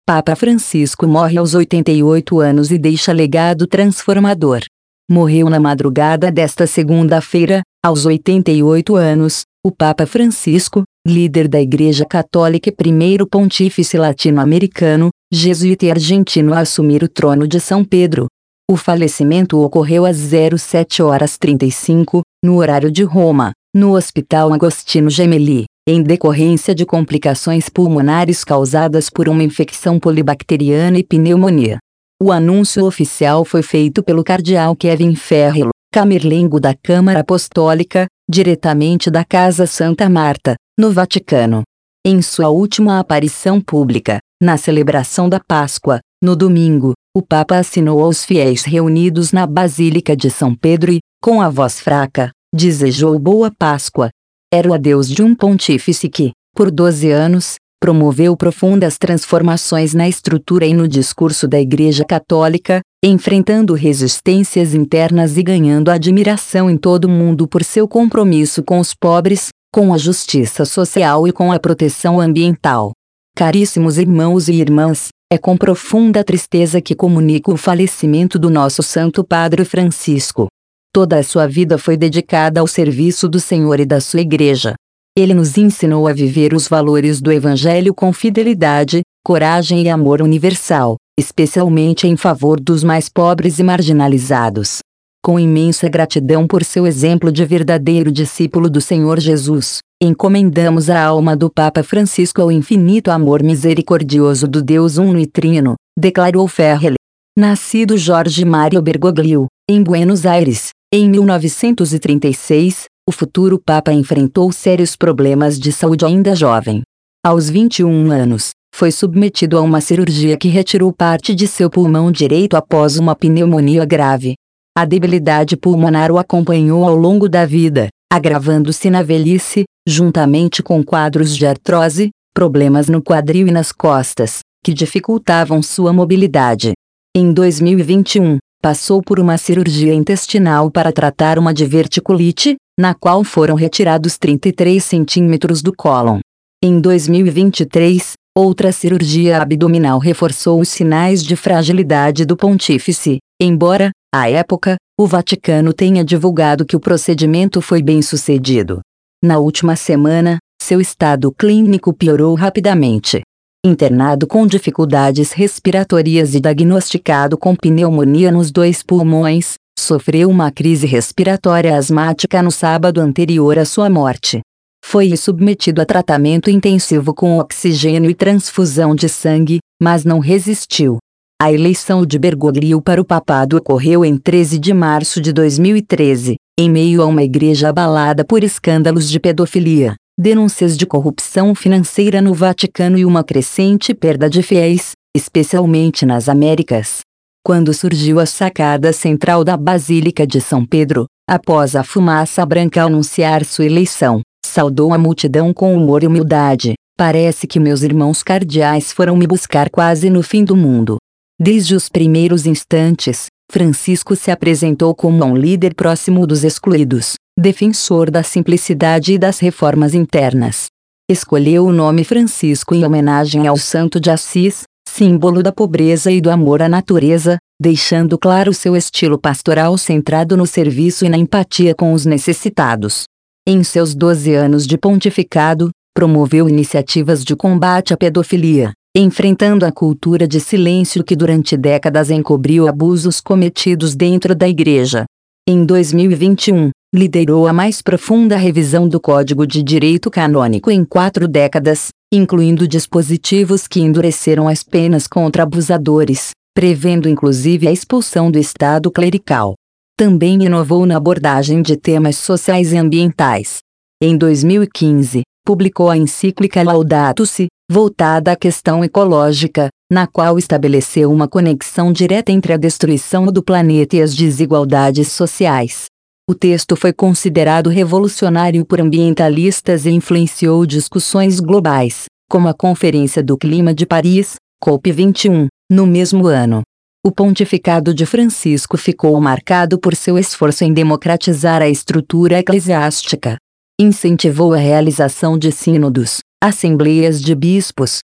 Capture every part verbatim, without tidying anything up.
Papa Francisco morre aos oitenta e oito anos e deixa legado transformador. Morreu na madrugada desta segunda-feira, aos oitenta e oito anos, o Papa Francisco, líder da Igreja Católica e primeiro pontífice latino-americano, jesuíta e argentino a assumir o trono de São Pedro. O falecimento ocorreu às sete horas e trinta e cinco, no horário de Roma, no Hospital Agostino Gemelli, em decorrência de complicações pulmonares causadas por uma infecção polibacteriana e pneumonia. O anúncio oficial foi feito pelo cardeal Kevin Ferrelo, camerlengo da Câmara Apostólica, diretamente da Casa Santa Marta, no Vaticano. Em sua última aparição pública, na celebração da Páscoa, no domingo, o Papa assinou aos fiéis reunidos na Basílica de São Pedro e, com a voz fraca, desejou boa Páscoa. Era o adeus de um pontífice que, por doze anos, promoveu profundas transformações na estrutura e no discurso da Igreja Católica, enfrentando resistências internas e ganhando admiração em todo o mundo por seu compromisso com os pobres, com a justiça social e com a proteção ambiental. Caríssimos irmãos e irmãs, é com profunda tristeza que comunico o falecimento do nosso Santo Padre Francisco. Toda a sua vida foi dedicada ao serviço do Senhor e da sua Igreja. Ele nos ensinou a viver os valores do Evangelho com fidelidade, coragem e amor universal, especialmente em favor dos mais pobres e marginalizados. Com imensa gratidão por seu exemplo de verdadeiro discípulo do Senhor Jesus, encomendamos a alma do Papa Francisco ao infinito amor misericordioso do Deus Uno e Trino, declarou Ferrelo. Nascido Jorge Mário Bergoglio, em Buenos Aires, em mil novecentos e trinta e seis, o futuro Papa enfrentou sérios problemas de saúde ainda jovem. Aos vinte e um anos, foi submetido a uma cirurgia que retirou parte de seu pulmão direito após uma pneumonia grave. A debilidade pulmonar o acompanhou ao longo da vida, agravando-se na velhice, juntamente com quadros de artrose, problemas no quadril e nas costas, que dificultavam sua mobilidade. Em dois mil e vinte e um, passou por uma cirurgia intestinal para tratar uma diverticulite, na qual foram retirados trinta e três centímetros do cólon. Em dois mil e vinte e três, outra cirurgia abdominal reforçou os sinais de fragilidade do pontífice, embora, à época, o Vaticano tenha divulgado que o procedimento foi bem sucedido. Na última semana, seu estado clínico piorou rapidamente. Internado com dificuldades respiratórias e diagnosticado com pneumonia nos dois pulmões, sofreu uma crise respiratória asmática no sábado anterior à sua morte. Foi submetido a tratamento intensivo com oxigênio e transfusão de sangue, mas não resistiu. A eleição de Bergoglio para o papado ocorreu em treze de março de dois mil e treze, em meio a uma igreja abalada por escândalos de pedofilia, denúncias de corrupção financeira no Vaticano e uma crescente perda de fiéis, especialmente nas Américas. Quando surgiu a sacada central da Basílica de São Pedro, após a fumaça branca anunciar sua eleição, saudou a multidão com humor e humildade. Parece que meus irmãos cardeais foram me buscar quase no fim do mundo. Desde os primeiros instantes, Francisco se apresentou como um líder próximo dos excluídos, defensor da simplicidade e das reformas internas. Escolheu o nome Francisco em homenagem ao Santo de Assis, símbolo da pobreza e do amor à natureza, deixando claro seu estilo pastoral centrado no serviço e na empatia com os necessitados. Em seus doze anos de pontificado, promoveu iniciativas de combate à pedofilia, enfrentando a cultura de silêncio que durante décadas encobriu abusos cometidos dentro da Igreja. Em dois mil e vinte e um, liderou a mais profunda revisão do Código de Direito Canônico em quatro décadas, incluindo dispositivos que endureceram as penas contra abusadores, prevendo inclusive a expulsão do Estado clerical. Também inovou na abordagem de temas sociais e ambientais. Em dois mil e quinze, publicou a encíclica Laudato Si, voltada à questão ecológica, na qual estabeleceu uma conexão direta entre a destruição do planeta e as desigualdades sociais. O texto foi considerado revolucionário por ambientalistas e influenciou discussões globais, como a Conferência do Clima de Paris, COP vinte e um, no mesmo ano. O pontificado de Francisco ficou marcado por seu esforço em democratizar a estrutura eclesiástica. Incentivou a realização de sínodos, assembleias de bispos,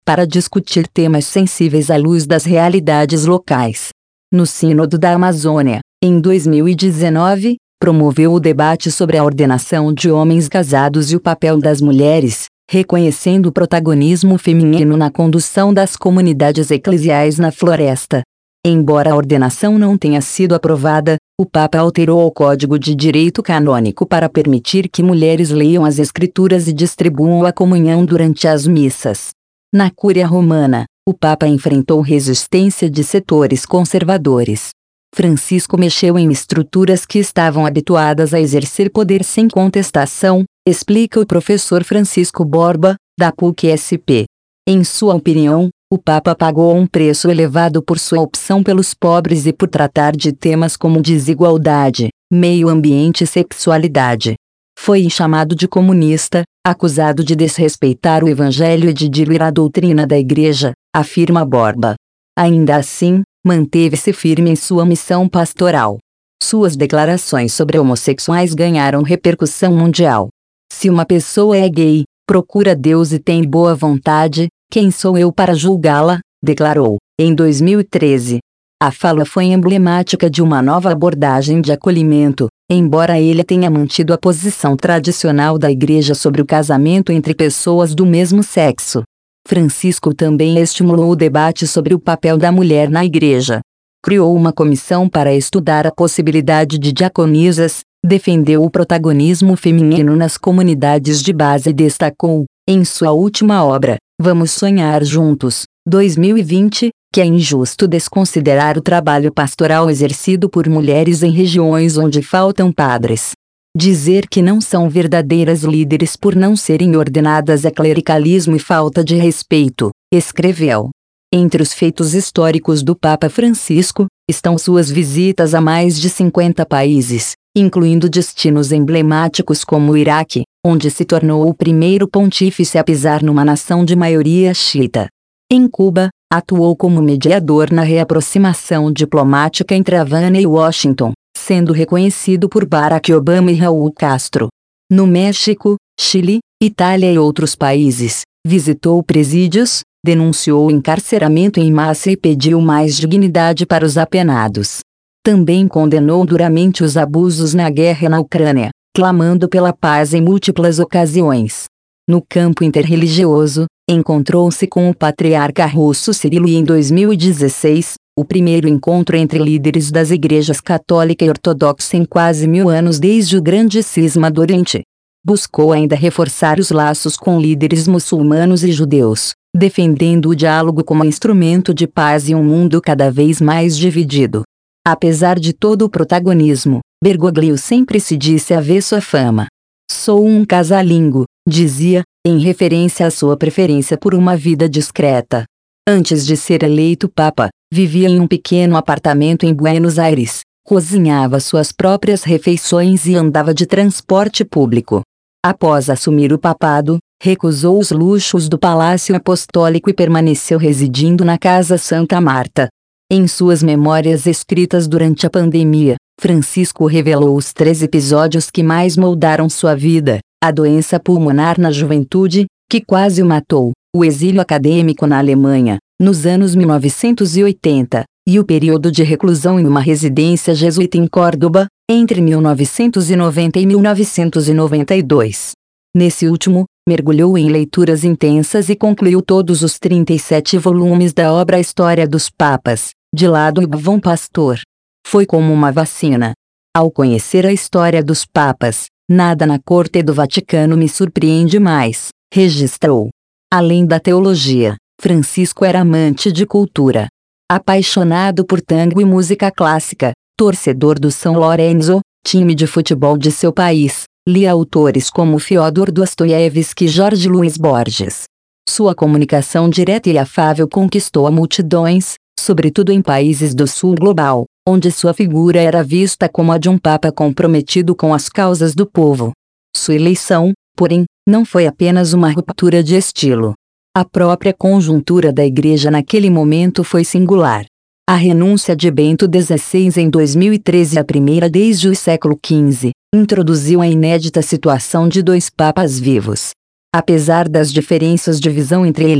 para discutir temas sensíveis à luz das realidades locais. No Sínodo da Amazônia, em dois mil e dezenove, promoveu o debate sobre a ordenação de homens casados e o papel das mulheres, reconhecendo o protagonismo feminino na condução das comunidades eclesiais na floresta. Embora a ordenação não tenha sido aprovada, o Papa alterou o Código de Direito Canônico para permitir que mulheres leiam as Escrituras e distribuam a comunhão durante as missas. Na Cúria Romana, o Papa enfrentou resistência de setores conservadores. Francisco mexeu em estruturas que estavam habituadas a exercer poder sem contestação, explica o professor Francisco Borba, da P U C-S P. Em sua opinião, o Papa pagou um preço elevado por sua opção pelos pobres e por tratar de temas como desigualdade, meio ambiente e sexualidade. Foi chamado de comunista, acusado de desrespeitar o Evangelho e de diluir a doutrina da Igreja, afirma Borba. Ainda assim, manteve-se firme em sua missão pastoral. Suas declarações sobre homossexuais ganharam repercussão mundial. Se uma pessoa é gay, procura Deus e tem boa vontade, quem sou eu para julgá-la? Declarou, em dois mil e treze. A fala foi emblemática de uma nova abordagem de acolhimento, embora ele tenha mantido a posição tradicional da Igreja sobre o casamento entre pessoas do mesmo sexo. Francisco também estimulou o debate sobre o papel da mulher na Igreja. Criou uma comissão para estudar a possibilidade de diaconisas, defendeu o protagonismo feminino nas comunidades de base e destacou, em sua última obra, Vamos Sonhar Juntos, dois mil e vinte, que é injusto desconsiderar o trabalho pastoral exercido por mulheres em regiões onde faltam padres. Dizer que não são verdadeiras líderes por não serem ordenadas é clericalismo e falta de respeito, escreveu. Entre os feitos históricos do Papa Francisco, estão suas visitas a mais de cinquenta países, incluindo destinos emblemáticos como o Iraque, onde se tornou o primeiro pontífice a pisar numa nação de maioria xiita. Em Cuba, atuou como mediador na reaproximação diplomática entre Havana e Washington, sendo reconhecido por Barack Obama e Raul Castro. No México, Chile, Itália e outros países, visitou presídios, denunciou o encarceramento em massa e pediu mais dignidade para os apenados. Também condenou duramente os abusos na guerra na Ucrânia, clamando pela paz em múltiplas ocasiões. No campo interreligioso, encontrou-se com o patriarca russo Cirilo e em dois mil e dezesseis, o primeiro encontro entre líderes das igrejas católica e ortodoxa em quase mil anos desde o grande cisma do Oriente. Buscou ainda reforçar os laços com líderes muçulmanos e judeus, defendendo o diálogo como instrumento de paz em um mundo cada vez mais dividido. Apesar de todo o protagonismo, Bergoglio sempre se disse avesso à fama. Sou um casalingo, dizia, em referência à sua preferência por uma vida discreta. Antes de ser eleito Papa, vivia em um pequeno apartamento em Buenos Aires, cozinhava suas próprias refeições e andava de transporte público. Após assumir o papado, recusou os luxos do Palácio Apostólico e permaneceu residindo na Casa Santa Marta. Em suas memórias escritas durante a pandemia, Francisco revelou os três episódios que mais moldaram sua vida: a doença pulmonar na juventude, que quase o matou, o exílio acadêmico na Alemanha, nos anos mil novecentos e oitenta, e o período de reclusão em uma residência jesuíta em Córdoba, entre mil novecentos e noventa e mil novecentos e noventa e dois. Nesse último, mergulhou em leituras intensas e concluiu todos os trinta e sete volumes da obra História dos Papas, de Lado e Bom Pastor. Foi como uma vacina. Ao conhecer a história dos papas, nada na corte do Vaticano me surpreende mais, registrou. Além da teologia, Francisco era amante de cultura. Apaixonado por tango e música clássica, torcedor do São Lourenço, time de futebol de seu país, lia autores como Fyodor Dostoiévski e Jorge Luiz Borges. Sua comunicação direta e afável conquistou a multidões, sobretudo em países do sul global, onde sua figura era vista como a de um papa comprometido com as causas do povo. Sua eleição, porém, não foi apenas uma ruptura de estilo. A própria conjuntura da Igreja naquele momento foi singular. A renúncia de Bento dezesseis em dois mil e treze, a primeira desde o século quinze, introduziu a inédita situação de dois papas vivos. Apesar das diferenças de visão entre eles,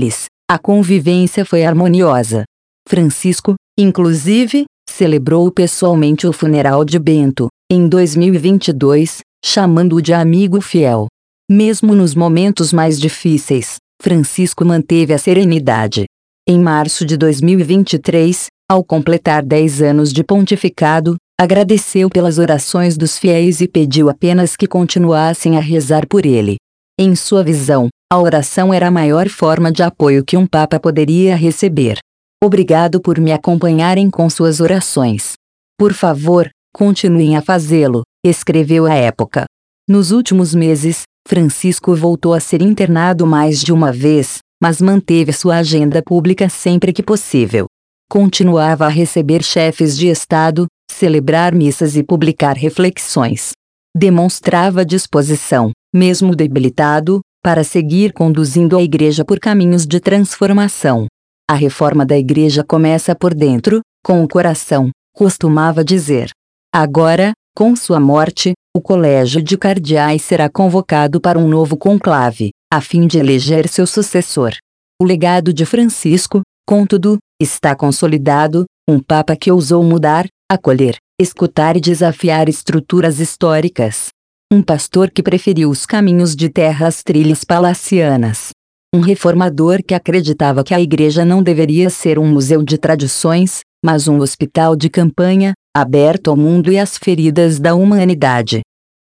A convivência foi harmoniosa. Francisco, inclusive, celebrou pessoalmente o funeral de Bento, em dois mil e vinte e dois, chamando-o de amigo fiel. Mesmo nos momentos mais difíceis, Francisco manteve a serenidade. Em março de dois mil e vinte e três, ao completar dez anos de pontificado, agradeceu pelas orações dos fiéis e pediu apenas que continuassem a rezar por ele. Em sua visão, a oração era a maior forma de apoio que um papa poderia receber. Obrigado por me acompanharem com suas orações. Por favor, continuem a fazê-lo, escreveu à época. Nos últimos meses, Francisco voltou a ser internado mais de uma vez, mas manteve sua agenda pública sempre que possível. Continuava a receber chefes de Estado, celebrar missas e publicar reflexões. Demonstrava disposição, mesmo debilitado, para seguir conduzindo a Igreja por caminhos de transformação. A reforma da Igreja começa por dentro, com o coração, costumava dizer. Agora, com sua morte, o Colégio de Cardeais será convocado para um novo conclave, a fim de eleger seu sucessor. O legado de Francisco, contudo, está consolidado, um Papa que ousou mudar, acolher, escutar e desafiar estruturas históricas. Um pastor que preferiu os caminhos de terra às trilhas palacianas. Um reformador que acreditava que a Igreja não deveria ser um museu de tradições, mas um hospital de campanha, aberto ao mundo e às feridas da humanidade.